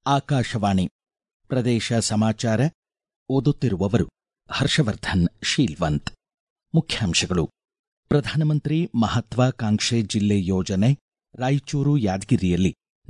ಆಕಾಶವಾಣಿ ಪ್ರದೇಶ ಸಮಾಚಾರ ಓದುತ್ತಿರುವವರು ಹರ್ಷವರ್ಧನ್ ಶೀಲ್ವಂತ್. ಮುಖ್ಯಾಂಶಗಳು: ಪ್ರಧಾನಮಂತ್ರಿ ಮಹತ್ವಾಕಾಂಕ್ಷೆ ಜಿಲ್ಲೆ ಯೋಜನೆ, ರಾಯಚೂರು ಯಾದಗಿರಿಯಲ್ಲಿ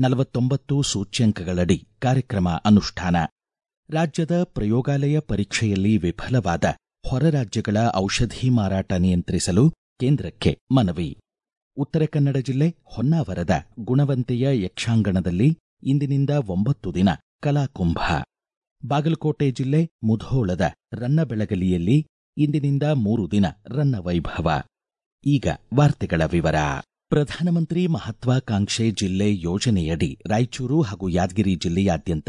49 ಸೂಚ್ಯಂಕಗಳಡಿ ಕಾರ್ಯಕ್ರಮ ಅನುಷ್ಠಾನ. ರಾಜ್ಯದ ಪ್ರಯೋಗಾಲಯ ಪರೀಕ್ಷೆಯಲ್ಲಿ ವಿಫಲವಾದ ಹೊರ ರಾಜ್ಯಗಳ ಔಷಧಿ ಮಾರಾಟ ನಿಯಂತ್ರಿಸಲು ಕೇಂದ್ರಕ್ಕೆ ಮನವಿ. ಉತ್ತರ ಕನ್ನಡ ಜಿಲ್ಲೆ ಹೊನ್ನಾವರದ ಗುಣವಂತೆಯ ಯಕ್ಷಾಂಗಣದಲ್ಲಿ ಇಂದಿನಿಂದ 9 ದಿನ ಕಲಾಕುಂಭ. ಬಾಗಲಕೋಟೆ ಜಿಲ್ಲೆ ಮುಧೋಳದ ರನ್ನಬೆಳಗಲಿಯಲ್ಲಿ ಇಂದಿನಿಂದ 3 ದಿನ ರನ್ನ ವೈಭವ. ಈಗ ವಾರ್ತೆಗಳ ವಿವರ. ಪ್ರಧಾನಮಂತ್ರಿ ಮಹತ್ವಾಕಾಂಕ್ಷೆ ಜಿಲ್ಲೆ ಯೋಜನೆಯಡಿ ರಾಯಚೂರು ಹಾಗೂ ಯಾದಗಿರಿ ಜಿಲ್ಲೆಯಾದ್ಯಂತ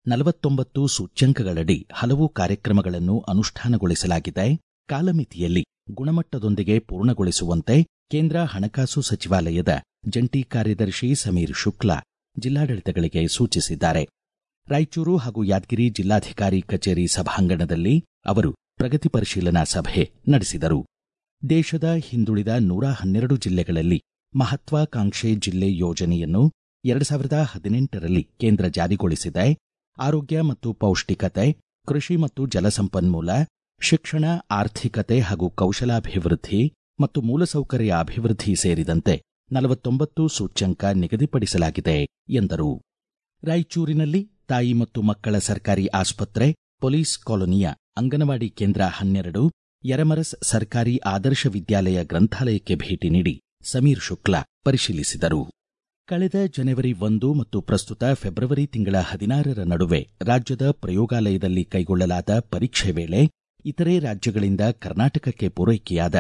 49 ಸೂಚ್ಯಂಕಗಳಡಿ ಹಲವು ಕಾರ್ಯಕ್ರಮಗಳನ್ನು ಅನುಷ್ಠಾನಗೊಳಿಸಲಾಗಿದೆ. ಕಾಲಮಿತಿಯಲ್ಲಿ ಗುಣಮಟ್ಟದೊಂದಿಗೆ ಪೂರ್ಣಗೊಳಿಸುವಂತೆ ಕೇಂದ್ರ ಹಣಕಾಸು ಸಚಿವಾಲಯದ ಜಂಟಿ ಕಾರ್ಯದರ್ಶಿ ಸಮೀರ್ ಶುಕ್ಲಾ ಜಿಲ್ಲಾಡಳಿತಗಳಿಗೆ ಸೂಚಿಸಿದ್ದಾರೆ. ರಾಯಚೂರು ಹಾಗೂ ಯಾದಗಿರಿ ಜಿಲ್ಲಾಧಿಕಾರಿ ಕಚೇರಿ ಸಭಾಂಗಣದಲ್ಲಿ ಅವರು ಪ್ರಗತಿ ಪರಿಶೀಲನಾ ಸಭೆ ನಡೆಸಿದರು. ದೇಶದ ಹಿಂದುಳಿದ 112 ಜಿಲ್ಲೆಗಳಲ್ಲಿ ಮಹತ್ವಾಕಾಂಕ್ಷೆ ಜಿಲ್ಲೆ ಯೋಜನೆಯನ್ನು 2018ರಲ್ಲಿ ಕೇಂದ್ರ ಜಾರಿಗೊಳಿಸಿದೆ. ಆರೋಗ್ಯ ಮತ್ತು ಪೌಷ್ಟಿಕತೆ, ಕೃಷಿ ಮತ್ತು ಜಲಸಂಪನ್ಮೂಲ, ಶಿಕ್ಷಣ, ಆರ್ಥಿಕತೆ ಹಾಗೂ ಕೌಶಲಾಭಿವೃದ್ಧಿ ಮತ್ತು ಮೂಲಸೌಕರ್ಯ ಅಭಿವೃದ್ಧಿ ಸೇರಿದಂತೆ 49 ಸೂಚ್ಯಂಕ ನಿಗದಿಪಡಿಸಲಾಗಿದೆ ಎಂದರು. ರಾಯಚೂರಿನಲ್ಲಿ ತಾಯಿ ಮತ್ತು ಮಕ್ಕಳ ಸರ್ಕಾರಿ ಆಸ್ಪತ್ರೆ, ಪೊಲೀಸ್ ಕಾಲೋನಿಯ ಅಂಗನವಾಡಿ ಕೇಂದ್ರ 12, ಯರಮರಸ್ ಸರ್ಕಾರಿ ಆದರ್ಶ ವಿದ್ಯಾಲಯ ಗ್ರಂಥಾಲಯಕ್ಕೆ ಭೇಟಿ ನೀಡಿ ಸಮೀರ್ ಶುಕ್ಲಾ ಪರಿಶೀಲಿಸಿದರು. ಕಳೆದ ಜನವರಿ 1 ಮತ್ತು ಪ್ರಸ್ತುತ ಫೆಬ್ರವರಿ ತಿಂಗಳ 16ರ ನಡುವೆ ರಾಜ್ಯದ ಪ್ರಯೋಗಾಲಯದಲ್ಲಿ ಕೈಗೊಳ್ಳಲಾದ ಪರೀಕ್ಷೆ ವೇಳೆ ಇತರೆ ರಾಜ್ಯಗಳಿಂದ ಕರ್ನಾಟಕಕ್ಕೆ ಪೂರೈಕೆಯಾದ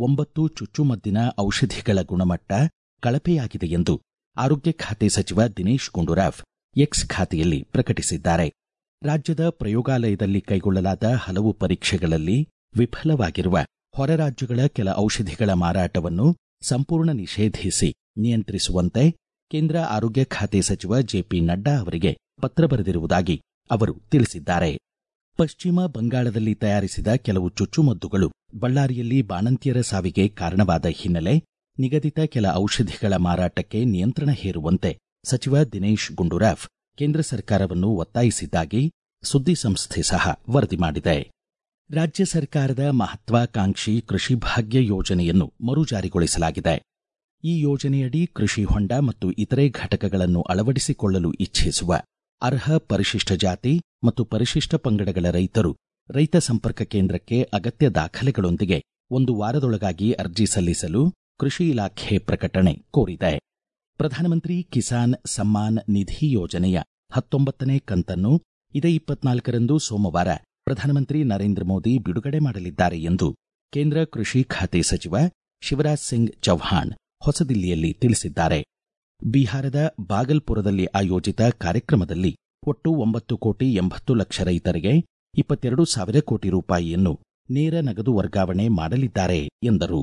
9 ಚುಚ್ಚುಮದ್ದಿನ ಔಷಧಿಗಳ ಗುಣಮಟ್ಟ ಕಳಪೆಯಾಗಿದೆ ಎಂದು ಆರೋಗ್ಯ ಖಾತೆ ಸಚಿವ ದಿನೇಶ್ ಗುಂಡೂರಾವ್ ಎಕ್ಸ್ ಖಾತೆಯಲ್ಲಿ ಪ್ರಕಟಿಸಿದ್ದಾರೆ. ರಾಜ್ಯದ ಪ್ರಯೋಗಾಲಯದಲ್ಲಿ ಕೈಗೊಳ್ಳಲಾದ ಹಲವು ಪರೀಕ್ಷೆಗಳಲ್ಲಿ ವಿಫಲವಾಗಿರುವ ಹೊರ ರಾಜ್ಯಗಳ ಕೆಲ ಔಷಧಿಗಳ ಮಾರಾಟವನ್ನು ಸಂಪೂರ್ಣ ನಿಷೇಧಿಸಿ ನಿಯಂತ್ರಿಸುವಂತೆ ಕೇಂದ್ರ ಆರೋಗ್ಯ ಖಾತೆ ಸಚಿವ ಜೆಪಿ ನಡ್ಡಾ ಅವರಿಗೆ ಪತ್ರ ಬರೆದಿರುವುದಾಗಿ ಅವರು ತಿಳಿಸಿದ್ದಾರೆ. ಪಶ್ಚಿಮ ಬಂಗಾಳದಲ್ಲಿ ತಯಾರಿಸಿದ ಕೆಲವು ಚುಚ್ಚುಮದ್ದುಗಳು ಬಳ್ಳಾರಿಯಲ್ಲಿ ಬಾಣಂತಿಯರ ಸಾವಿಗೆ ಕಾರಣವಾದ ಹಿನ್ನೆಲೆ ನಿಗದಿತ ಕೆಲ ಔಷಧಿಗಳ ಮಾರಾಟಕ್ಕೆ ನಿಯಂತ್ರಣ ಹೇರುವಂತೆ ಸಚಿವ ದಿನೇಶ್ ಗುಂಡೂರಾವ್ ಕೇಂದ್ರ ಸರ್ಕಾರವನ್ನು ಒತ್ತಾಯಿಸಿದ್ದಾಗಿ ಸುದ್ದಿಸಂಸ್ಥೆ ಸಹ ವರದಿ ಮಾಡಿದೆ. ರಾಜ್ಯ ಸರ್ಕಾರದ ಮಹತ್ವಾಕಾಂಕ್ಷಿ ಕೃಷಿ ಭಾಗ್ಯ ಯೋಜನೆಯನ್ನು ಮರು ಜಾರಿಗೊಳಿಸಲಾಗಿದೆ. ಈ ಯೋಜನೆಯಡಿ ಕೃಷಿ ಹೊಂಡ ಮತ್ತು ಇತರೆ ಘಟಕಗಳನ್ನು ಅಳವಡಿಸಿಕೊಳ್ಳಲು ಇಚ್ಛಿಸುವ ಅರ್ಹ ಪರಿಶಿಷ್ಟ ಜಾತಿ ಮತ್ತು ಪರಿಶಿಷ್ಟ ಪಂಗಡಗಳ ರೈತರು ರೈತ ಸಂಪರ್ಕ ಕೇಂದ್ರಕ್ಕೆ ಅಗತ್ಯ ದಾಖಲೆಗಳೊಂದಿಗೆ 1 ವಾರದೊಳಗಾಗಿ ಅರ್ಜಿ ಸಲ್ಲಿಸಲು ಕೃಷಿ ಇಲಾಖೆ ಪ್ರಕಟಣೆ ಕೋರಿದೆ. ಪ್ರಧಾನಮಂತ್ರಿ ಕಿಸಾನ್ ಸಮ್ಮಾನ್ ನಿಧಿ ಯೋಜನೆಯ 19ನೇ ಕಂತನ್ನು ಇದೇ 24ರಂದು ಸೋಮವಾರ ಪ್ರಧಾನಮಂತ್ರಿ ನರೇಂದ್ರ ಮೋದಿ ಬಿಡುಗಡೆ ಮಾಡಲಿದ್ದಾರೆ ಎಂದು ಕೇಂದ್ರ ಕೃಷಿ ಖಾತೆ ಸಚಿವ ಶಿವರಾಜ್ ಸಿಂಗ್ ಚೌಹಾಣ್ ಹೊಸದಿಲ್ಲಿಯಲ್ಲಿ ತಿಳಿಸಿದ್ದಾರೆ. ಬಿಹಾರದ ಬಾಗಲ್ಪುರದಲ್ಲಿ ಆಯೋಜಿತ ಕಾರ್ಯಕ್ರಮದಲ್ಲಿ ಒಟ್ಟು 9 ಕೋಟಿ 80 ಲಕ್ಷ ರೈತರಿಗೆ 22 ಸಾವಿರ ಕೋಟಿ ರೂಪಾಯಿಯನ್ನು ನೇರ ನಗದು ವರ್ಗಾವಣೆ ಮಾಡಲಿದ್ದಾರೆ ಎಂದರು.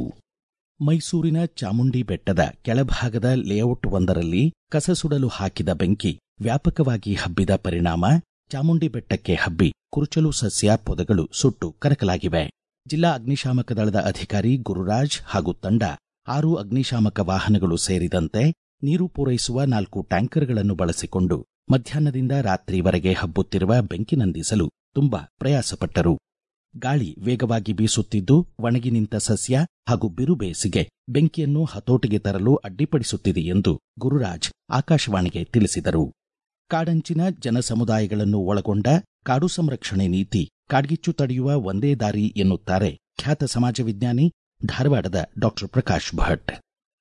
ಮೈಸೂರಿನ ಚಾಮುಂಡಿ ಬೆಟ್ಟದ ಕೆಳಭಾಗದ ಲೇಔಟ್ ಒಂದರಲ್ಲಿ ಕಸ ಸುಡಲು ಹಾಕಿದ ಬೆಂಕಿ ವ್ಯಾಪಕವಾಗಿ ಹಬ್ಬಿದ ಪರಿಣಾಮ ಚಾಮುಂಡಿ ಬೆಟ್ಟಕ್ಕೆ ಹಬ್ಬಿ ಕುರುಚಲು ಸಸ್ಯ ಪೊದೆಗಳು ಸುಟ್ಟು ಕರಕಲಾಗಿವೆ. ಜಿಲ್ಲಾ ಅಗ್ನಿಶಾಮಕ ದಳದ ಅಧಿಕಾರಿ ಗುರುರಾಜ್ ಹಾಗೂ ತಂಡ 6 ಅಗ್ನಿಶಾಮಕ ವಾಹನಗಳು ಸೇರಿದಂತೆ ನೀರು ಪೂರೈಸುವ 4 ಟ್ಯಾಂಕರ್ಗಳನ್ನು ಬಳಸಿಕೊಂಡು ಮಧ್ಯಾಹ್ನದಿಂದ ರಾತ್ರಿವರೆಗೆ ಹಬ್ಬುತ್ತಿರುವ ಬೆಂಕಿ ನಂದಿಸಲು ತುಂಬಾ ಪ್ರಯಾಸಪಟ್ಟರು. ಗಾಳಿ ವೇಗವಾಗಿ ಬೀಸುತ್ತಿದ್ದು ಒಣಗಿ ನಿಂತ ಸಸ್ಯ ಹಾಗೂ ಬಿರು ಬೇಸಿಗೆ ಬೆಂಕಿಯನ್ನು ಹತೋಟಿಗೆ ತರಲು ಅಡ್ಡಿಪಡಿಸುತ್ತಿದೆ ಎಂದು ಗುರುರಾಜ್ ಆಕಾಶವಾಣಿಗೆ ತಿಳಿಸಿದರು. ಕಾಡಂಚಿನ ಜನಸಮುದಾಯಗಳನ್ನು ಒಳಗೊಂಡ ಕಾಡು ಸಂರಕ್ಷಣೆ ನೀತಿ ಕಾಡ್ಗಿಚ್ಚು ತಡೆಯುವ ಒಂದೇ ದಾರಿ ಎನ್ನುತ್ತಾರೆ ಖ್ಯಾತ ಸಮಾಜ ವಿಜ್ಞಾನಿ ಧಾರವಾಡದ ಡಾ ಪ್ರಕಾಶ್ ಭಟ್.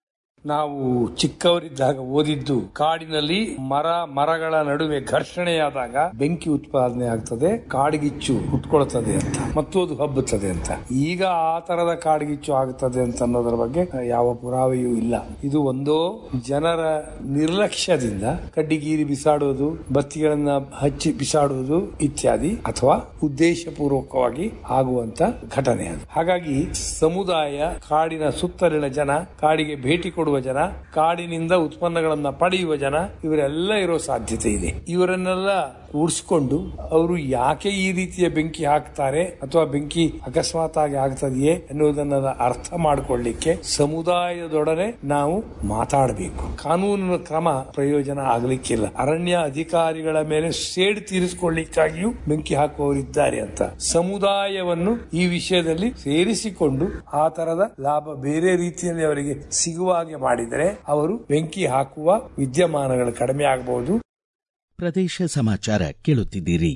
ನಾವು ಚಿಕ್ಕವರಿದ್ದಾಗ ಓದಿದ್ದು ಕಾಡಿನಲ್ಲಿ ಮರಗಳ ನಡುವೆ ಘರ್ಷಣೆಯಾದಾಗ ಬೆಂಕಿ ಉತ್ಪಾದನೆ ಆಗ್ತದೆ, ಕಾಡ್ಗಿಚ್ಚು ಹುಟ್ಕೊಳ್ತದೆ ಅಂತ ಮತ್ತು ಅದು ಹಬ್ಬುತ್ತದೆ ಅಂತ. ಈಗ ಆ ತರದ ಕಾಡ್ಗಿಚ್ಚು ಆಗ್ತದೆ ಅಂತ ಅನ್ನೋದರ ಬಗ್ಗೆ ಯಾವ ಪುರಾವೆಯೂ ಇಲ್ಲ. ಇದು ಒಂದೋ ಜನರ ನಿರ್ಲಕ್ಷ್ಯದಿಂದ ಕಡ್ಡಿಗೀರಿ ಬಿಸಾಡುವುದು, ಬತ್ತಿಗಳನ್ನ ಹಚ್ಚಿ ಬಿಸಾಡುವುದು ಇತ್ಯಾದಿ, ಅಥವಾ ಉದ್ದೇಶಪೂರ್ವಕವಾಗಿ ಆಗುವಂತ ಘಟನೆ ಅದು. ಹಾಗಾಗಿ ಸಮುದಾಯ, ಕಾಡಿನ ಸುತ್ತಲಿನ ಜನ ಕಾಡಿಗೆ ಭೇಟಿ ಕೊಡುವ ಕೊಡುವ ಜನ, ಕಾಡಿನಿಂದ ಉತ್ಪನ್ನಗಳನ್ನ ಪಡೆಯುವ ಜನ, ಇವರೆಲ್ಲ ಇರೋ ಸಾಧ್ಯತೆ ಇದೆ. ಇವರನ್ನೆಲ್ಲ ಕೂಡಿಸಿಕೊಂಡು ಅವರು ಯಾಕೆ ಈ ರೀತಿಯ ಬೆಂಕಿ ಹಾಕ್ತಾರೆ ಅಥವಾ ಬೆಂಕಿ ಅಕಸ್ಮಾತ್ ಆಗಿ ಆಗ್ತದೆಯೇ ಎನ್ನುವುದನ್ನ ಅರ್ಥ ಮಾಡಿಕೊಳ್ಳಿಕ್ಕೆ ಸಮುದಾಯದೊಡನೆ ನಾವು ಮಾತಾಡಬೇಕು. ಕಾನೂನಿನ ಕ್ರಮ ಪ್ರಯೋಜನ ಆಗಲಿಕ್ಕಿಲ್ಲ. ಅರಣ್ಯ ಅಧಿಕಾರಿಗಳ ಮೇಲೆ ಸೇಡು ತೀರಿಸಿಕೊಳ್ಳಿಕ್ಕಾಗಿಯೂ ಬೆಂಕಿ ಹಾಕುವವರಿದ್ದಾರೆ ಅಂತ ಸಮುದಾಯವನ್ನು ಈ ವಿಷಯದಲ್ಲಿ ಸೇರಿಸಿಕೊಂಡು ಆ ತರದ ಲಾಭ ಬೇರೆ ರೀತಿಯಲ್ಲಿ ಅವರಿಗೆ ಸಿಗುವ ಹಾಗೆ ಮಾಡಿದರೆ ಅವರು ಬೆಂಕಿ ಹಾಕುವ ವಿದ್ಯಮಾನಗಳು ಕಡಿಮೆ ಆಗಬಹುದು. ಪ್ರದೇಶ ಸಮಾಚಾರ ಕೇಳುತ್ತಿದ್ದೀರಿ.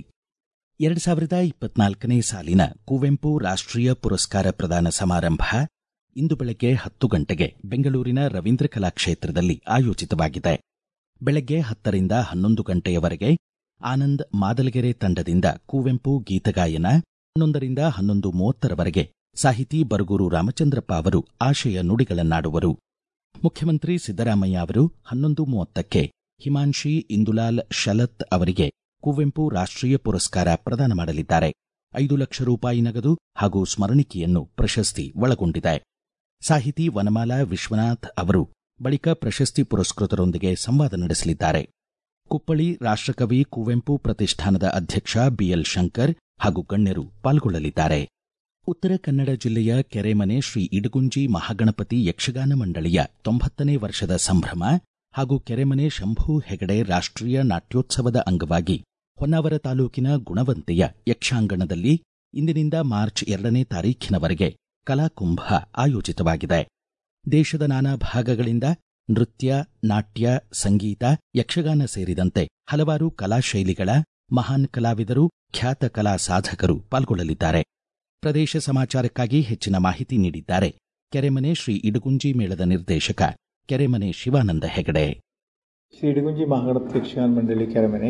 2024ನೇ ಸಾಲಿನ ಕುವೆಂಪು ರಾಷ್ಟ್ರೀಯ ಪುರಸ್ಕಾರ ಪ್ರದಾನ ಸಮಾರಂಭ ಇಂದು ಬೆಳಗ್ಗೆ 10 ಗಂಟೆಗೆ ಬೆಂಗಳೂರಿನ ರವೀಂದ್ರ ಕಲಾಕ್ಷೇತ್ರದಲ್ಲಿ ಆಯೋಜಿತವಾಗಿದೆ. ಬೆಳಗ್ಗೆ 10ರಿಂದ 11 ಗಂಟೆಯವರೆಗೆ ಆನಂದ್ ಮಾದಲಗೆರೆ ತಂಡದಿಂದ ಕುವೆಂಪು ಗೀತಗಾಯನ, 11ರಿಂದ 11:30ರವರೆಗೆ ಸಾಹಿತಿ ಬರಗೂರು ರಾಮಚಂದ್ರಪ್ಪ ಅವರು ಆಶಯ ನುಡಿಗಳನ್ನಾಡುವರು. ಮುಖ್ಯಮಂತ್ರಿ ಸಿದ್ದರಾಮಯ್ಯ ಅವರು 11:30ಕ್ಕೆ ಹಿಮಾಂಶಿ ಇಂದುಲಾಲ್ ಶಲತ್ ಅವರಿಗೆ ಕುವೆಂಪು ರಾಷ್ಟ್ರೀಯ ಪುರಸ್ಕಾರ ಪ್ರದಾನ ಮಾಡಲಿದ್ದಾರೆ. 5 ಲಕ್ಷ ರೂಪಾಯಿ ನಗದು ಹಾಗೂ ಸ್ಮರಣಿಕೆಯನ್ನು ಪ್ರಶಸ್ತಿ ಒಳಗೊಂಡಿದೆ. ಸಾಹಿತಿ ವನಮಾಲಾ ವಿಶ್ವನಾಥ್ ಅವರು ಬಳಿಕ ಪ್ರಶಸ್ತಿ ಪುರಸ್ಕೃತರೊಂದಿಗೆ ಸಂವಾದ ನಡೆಸಲಿದ್ದಾರೆ. ಕುಪ್ಪಳಿ ರಾಷ್ಟ್ರಕವಿ ಕುವೆಂಪು ಪ್ರತಿಷ್ಠಾನದ ಅಧ್ಯಕ್ಷ ಬಿಎಲ್ ಶಂಕರ್ ಹಾಗೂ ಗಣ್ಯರು ಪಾಲ್ಗೊಳ್ಳಲಿದ್ದಾರೆ. ಉತ್ತರ ಕನ್ನಡ ಜಿಲ್ಲೆಯ ಕೆರೆಮನೆ ಶ್ರೀ ಇಡಗುಂಜಿ ಮಹಾಗಣಪತಿ ಯಕ್ಷಗಾನ ಮಂಡಳಿಯ 90ನೇ ವರ್ಷದ ಸಂಭ್ರಮ ಹಾಗೂ ಕೆರೆಮನೆ ಶಂಭು ಹೆಗಡೆ ರಾಷ್ಟ್ರೀಯ ನಾಟ್ಯೋತ್ಸವದ ಅಂಗವಾಗಿ ಹೊನ್ನಾವರ ತಾಲೂಕಿನ ಗುಣವಂತೆಯ ಯಕ್ಷಾಂಗಣದಲ್ಲಿ ಇಂದಿನಿಂದ ಮಾರ್ಚ್ 2ನೇ ತಾರೀಖಿನವರೆಗೆ ಕಲಾಕುಂಭ ಆಯೋಜಿತವಾಗಿದೆ. ದೇಶದ ನಾನಾ ಭಾಗಗಳಿಂದ ನೃತ್ಯ, ನಾಟ್ಯ, ಸಂಗೀತ, ಯಕ್ಷಗಾನ ಸೇರಿದಂತೆ ಹಲವಾರು ಕಲಾಶೈಲಿಗಳ ಮಹಾನ್ ಕಲಾವಿದರು, ಖ್ಯಾತ ಕಲಾ ಸಾಧಕರು ಪಾಲ್ಗೊಳ್ಳಲಿದ್ದಾರೆ. ಪ್ರದೇಶ ಸಮಾಚಾರಕ್ಕಾಗಿ ಹೆಚ್ಚಿನ ಮಾಹಿತಿ ನೀಡಿದ್ದಾರೆ ಕೆರೆಮನೆ ಶ್ರೀ ಇಡಗುಂಜಿ ಮೇಳದ ನಿರ್ದೇಶಕ ಕೆರೆಮನೆ ಶಿವಾನಂದ ಹೆಗಡೆ. ಶ್ರೀ ಇಡಗುಂಜಿ ಮಹಾಗಣಪತಿ ಯಕ್ಷಗಾನ ಮಂಡಳಿ ಕೆರೆಮನೆ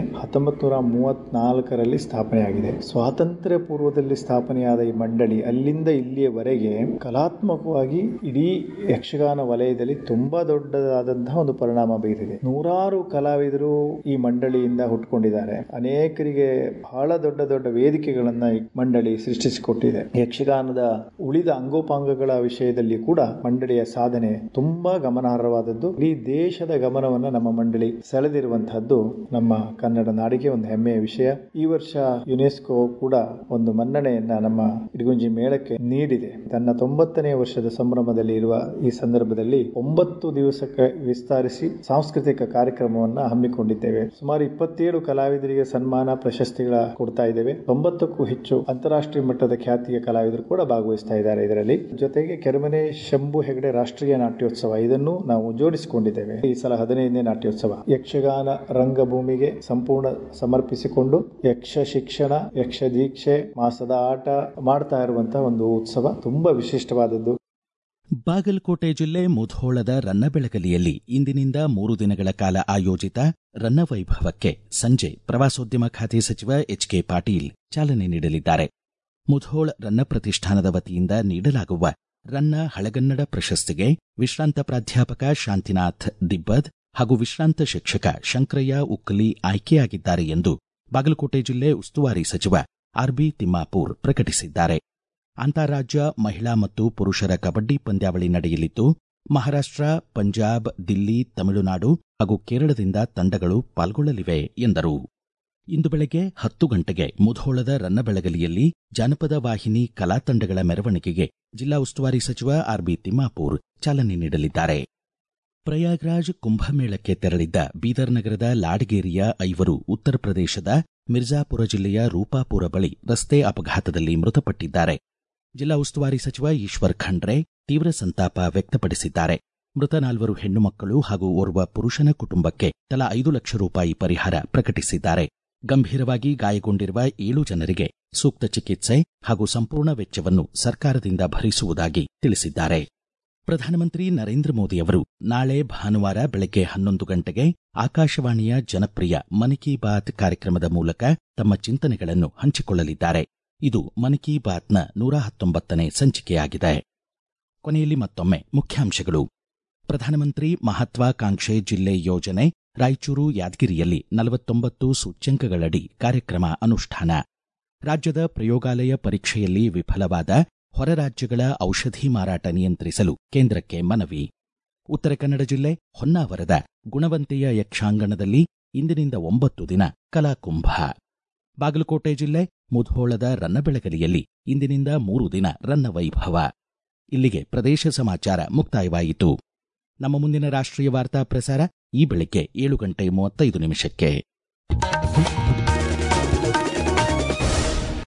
1934ರಲ್ಲಿ ಸ್ಥಾಪನೆಯಾಗಿದೆ. ಸ್ವಾತಂತ್ರ್ಯ ಪೂರ್ವದಲ್ಲಿ ಸ್ಥಾಪನೆಯಾದ ಈ ಮಂಡಳಿ ಅಲ್ಲಿಂದ ಇಲ್ಲಿಯವರೆಗೆ ಕಲಾತ್ಮಕವಾಗಿ ಇಡೀ ಯಕ್ಷಗಾನ ವಲಯದಲ್ಲಿ ತುಂಬಾ ದೊಡ್ಡದಾದಂತಹ ಒಂದು ಪರಿಣಾಮ ಬೀರಿದೆ. ನೂರಾರು ಕಲಾವಿದರು ಈ ಮಂಡಳಿಯಿಂದ ಹುಟ್ಟುಕೊಂಡಿದ್ದಾರೆ. ಅನೇಕರಿಗೆ ಬಹಳ ದೊಡ್ಡ ದೊಡ್ಡ ವೇದಿಕೆಗಳನ್ನ ಈ ಮಂಡಳಿ ಸೃಷ್ಟಿಸಿಕೊಟ್ಟಿದೆ. ಯಕ್ಷಗಾನದ ಉಳಿದ ಅಂಗೋಪಾಂಗಗಳ ವಿಷಯದಲ್ಲಿ ಕೂಡ ಮಂಡಳಿಯ ಸಾಧನೆ ತುಂಬಾ ಗಮನಾರ್ಹವಾದದ್ದು. ಇಡೀ ದೇಶದ ಗಮನವನ್ನು ನಮ್ಮ ಮಂಡಳಿ ಸೆಳೆದಿರುವಂತಹದ್ದು ನಮ್ಮ ಕನ್ನಡ ನಾಡಿಗೆ ಒಂದು ಹೆಮ್ಮೆಯ ವಿಷಯ. ಈ ವರ್ಷ ಯುನೆಸ್ಕೋ ಕೂಡ ಒಂದು ಮನ್ನಣೆಯನ್ನ ನಮ್ಮ ಇಡಗುಂಜಿ ಮೇಳಕ್ಕೆ ನೀಡಿದೆ. ತನ್ನ 90ನೇ ವರ್ಷದ ಸಂಭ್ರಮದಲ್ಲಿ ಇರುವ ಈ ಸಂದರ್ಭದಲ್ಲಿ 9 ದಿವಸಕ್ಕೆ ವಿಸ್ತರಿಸಿ ಸಾಂಸ್ಕೃತಿಕ ಕಾರ್ಯಕ್ರಮವನ್ನ ಹಮ್ಮಿಕೊಂಡಿದ್ದೇವೆ. ಸುಮಾರು 27 ಕಲಾವಿದರಿಗೆ ಸನ್ಮಾನ ಪ್ರಶಸ್ತಿಗಳ ಕೊಡ್ತಾ ಇದ್ದೇವೆ. 90ಕ್ಕೂ ಹೆಚ್ಚು ಅಂತಾರಾಷ್ಟ್ರೀಯ ಮಟ್ಟದ ಖ್ಯಾತಿಯ ಕಲಾವಿದರು ಕೂಡ ಭಾಗವಹಿಸ್ತಾ ಇದ್ದಾರೆ. ಇದರಲ್ಲಿ ಜೊತೆಗೆ ಕೆರೆಮನೆ ಶಂಭು ಹೆಗಡೆ ರಾಷ್ಟ್ರೀಯ ನಾಟ್ಯೋತ್ಸವ ಇದನ್ನು ನಾವು ಜೋಡಿಸಿಕೊಂಡಿದ್ದೇವೆ. ಈ ಸಲ 15ನೇ ನಾಟ್ಯೋತ್ಸವ ಯಕ್ಷಗಾನ ರಂಗಭೂಮಿಗೆ ಸಂಪೂರ್ಣ ಸಮರ್ಪಿಸಿಕೊಂಡು ಯಕ್ಷ ಶಿಕ್ಷಣ, ಯಕ್ಷ ದೀಕ್ಷೆ, ಮಾಸದ ಆಟ ಮಾಡ್ತಾ ಇರುವಂತಹ ಒಂದು ಉತ್ಸವ ತುಂಬಾ ವಿಶಿಷ್ಟವಾದದ್ದು. ಬಾಗಲಕೋಟೆ ಜಿಲ್ಲೆ ಮುಧೋಳದ ರನ್ನಬೆಳಗಲಿಯಲ್ಲಿ ಇಂದಿನಿಂದ 3 ದಿನಗಳ ಕಾಲ ಆಯೋಜಿತ ರನ್ನ ವೈಭವಕ್ಕೆ ಸಂಜೆ ಪ್ರವಾಸೋದ್ಯಮ ಖಾತೆ ಸಚಿವ ಎಚ್.ಕೆ. ಪಾಟೀಲ್ ಚಾಲನೆ ನೀಡಲಿದ್ದಾರೆ. ಮುಧೋಳ ರನ್ನ ಪ್ರತಿಷ್ಠಾನದ ವತಿಯಿಂದ ನೀಡಲಾಗುವ ರನ್ನ ಹಳಗನ್ನಡ ಪ್ರಶಸ್ತಿಗೆ ವಿಶ್ರಾಂತ ಪ್ರಾಧ್ಯಾಪಕ ಶಾಂತಿನಾಥ್ ದಿಬ್ಬದ್ ಹಾಗೂ ವಿಶ್ರಾಂತ ಶಿಕ್ಷಕ ಶಂಕರಯ್ಯ ಉಕ್ಕಲಿ ಆಯ್ಕೆಯಾಗಿದ್ದಾರೆ ಎಂದು ಬಾಗಲಕೋಟೆ ಜಿಲ್ಲೆ ಉಸ್ತುವಾರಿ ಸಚಿವ ಆರ್.ಬಿ. ತಿಮ್ಮಾಪೂರ್ ಪ್ರಕಟಿಸಿದ್ದಾರೆ. ಅಂತಾರಾಜ್ಯ ಮಹಿಳಾ ಮತ್ತು ಪುರುಷರ ಕಬಡ್ಡಿ ಪಂದ್ಯಾವಳಿ ನಡೆಯಲಿದ್ದು ಮಹಾರಾಷ್ಟ್ರ, ಪಂಜಾಬ್, ದಿಲ್ಲಿ, ತಮಿಳುನಾಡು ಹಾಗೂ ಕೇರಳದಿಂದ ತಂಡಗಳು ಪಾಲ್ಗೊಳ್ಳಲಿವೆ ಎಂದರು. ಇಂದು ಬೆಳಗ್ಗೆ 10 ಗಂಟೆಗೆ ಮುಧೋಳದ ರನ್ನಬೆಳಗಲಿಯಲ್ಲಿ ಜಾನಪದ ವಾಹಿನಿ ಕಲಾ ತಂಡಗಳ ಮೆರವಣಿಗೆಗೆ ಜಿಲ್ಲಾ ಉಸ್ತುವಾರಿ ಸಚಿವ ಆರ್.ಬಿ. ತಿಮ್ಮಾಪೂರ್ ಚಾಲನೆ ನೀಡಲಿದ್ದಾರೆ. ಪ್ರಯಾಗ್ರಾಜ್ ಕುಂಭಮೇಳಕ್ಕೆ ತೆರಳಿದ್ದ ಬೀದರ್ ನಗರದ ಲಾಡ್ಗೇರಿಯ 5 ಉತ್ತರ ಪ್ರದೇಶದ ಮಿರ್ಜಾಪುರ ಜಿಲ್ಲೆಯ ರೂಪಾಪುರ ಬಳಿ ರಸ್ತೆ ಅಪಘಾತದಲ್ಲಿ ಮೃತಪಟ್ಟಿದ್ದಾರೆ. ಜಿಲ್ಲಾ ಉಸ್ತುವಾರಿ ಸಚಿವ ಈಶ್ವರ್ ಖಂಡ್ರೆ ತೀವ್ರ ಸಂತಾಪ ವ್ಯಕ್ತಪಡಿಸಿದ್ದಾರೆ. ಮೃತ 4 ಹೆಣ್ಣು ಮಕ್ಕಳು ಹಾಗೂ ಓರ್ವ ಪುರುಷನ ಕುಟುಂಬಕ್ಕೆ ತಲಾ 5 ಲಕ್ಷ ರೂಪಾಯಿ ಪರಿಹಾರ ಪ್ರಕಟಿಸಿದ್ದಾರೆ. ಗಂಭೀರವಾಗಿ ಗಾಯಗೊಂಡಿರುವ 7 ಜನರಿಗೆ ಸೂಕ್ತ ಚಿಕಿತ್ಸೆ ಹಾಗೂ ಸಂಪೂರ್ಣ ವೆಚ್ಚವನ್ನು ಸರ್ಕಾರದಿಂದ ಭರಿಸುವುದಾಗಿ ತಿಳಿಸಿದ್ದಾರೆ. ಪ್ರಧಾನಮಂತ್ರಿ ನರೇಂದ್ರ ಮೋದಿ ಅವರು ನಾಳೆ ಭಾನುವಾರ ಬೆಳಗ್ಗೆ 11 ಗಂಟೆಗೆ ಆಕಾಶವಾಣಿಯ ಜನಪ್ರಿಯ ಮನ್ ಕಿ ಬಾತ್ ಕಾರ್ಯಕ್ರಮದ ಮೂಲಕ ತಮ್ಮ ಚಿಂತನೆಗಳನ್ನು ಹಂಚಿಕೊಳ್ಳಲಿದ್ದಾರೆ. ಇದು ಮನ್ ಕಿ ಬಾತ್ನ 119ನೇ ಸಂಚಿಕೆಯಾಗಿದೆ. ಕೊನೆಯಲ್ಲಿ ಮತ್ತೊಮ್ಮೆ ಮುಖ್ಯಾಂಶಗಳು. ಪ್ರಧಾನಮಂತ್ರಿ ಮಹತ್ವಾಕಾಂಕ್ಷೆ ಜಿಲ್ಲೆ ಯೋಜನೆ ರಾಯಚೂರು ಯಾದಗಿರಿಯಲ್ಲಿ 49 ಸೂಚ್ಯಂಕಗಳಡಿ ಕಾರ್ಯಕ್ರಮ ಅನುಷ್ಠಾನ. ರಾಜ್ಯದ ಪ್ರಯೋಗಾಲಯ ಪರೀಕ್ಷೆಯಲ್ಲಿ ವಿಫಲವಾದ ಹೊರ ರಾಜ್ಯಗಳ ಔಷಧಿ ಮಾರಾಟ ನಿಯಂತ್ರಿಸಲು ಕೇಂದ್ರಕ್ಕೆ ಮನವಿ. ಉತ್ತರ ಕನ್ನಡ ಜಿಲ್ಲೆ ಹೊನ್ನಾವರದ ಗುಣವಂತೆಯ ಯಕ್ಷಾಂಗಣದಲ್ಲಿ ಇಂದಿನಿಂದ 9 ದಿನ ಕಲಾಕುಂಭ. ಬಾಗಲಕೋಟೆ ಜಿಲ್ಲೆ ಮುಧೋಳದ ರನ್ನಬೆಳಗಲಿಯಲ್ಲಿ ಇಂದಿನಿಂದ 3 ದಿನ ರನ್ನವೈಭವ. ಇಲ್ಲಿಗೆ ಪ್ರದೇಶ ಸಮಾಚಾರ ಮುಕ್ತಾಯವಾಯಿತು. ನಮ್ಮ ಮುಂದಿನ ರಾಷ್ಟ್ರೀಯ ವಾರ್ತಾ ಪ್ರಸಾರ ಈ ಬೆಳಿಗ್ಗೆ 7:35 ನಿಮಿಷಕ್ಕೆ.